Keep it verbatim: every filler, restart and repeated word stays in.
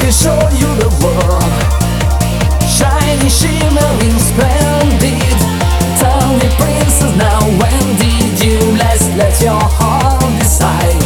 can show you the world. Shining, shimmering, splendid. Tell me, princess, now when did you last let your heart decide?